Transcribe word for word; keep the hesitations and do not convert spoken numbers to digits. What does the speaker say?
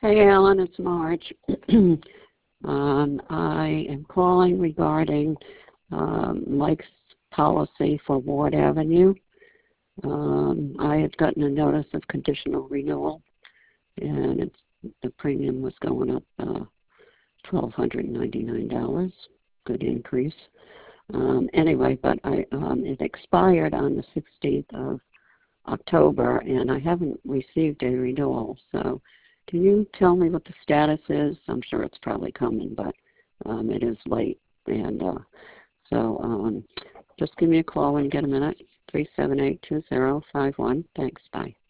Hey, Alan, it's Marge. um, I am calling regarding um, Mike's policy for Ward Avenue. Um, I had gotten a notice of conditional renewal, and it's, the premium was going up uh, one thousand two hundred ninety-nine dollars. Good increase. Um, anyway, but I, um, it expired on the sixteenth of October, and I haven't received a renewal. So can you tell me what the status is? I'm sure it's probably coming, but um, it is late. And uh, so um, just give me a call when you get a minute, three seven eight, two zero five one. Thanks. Bye.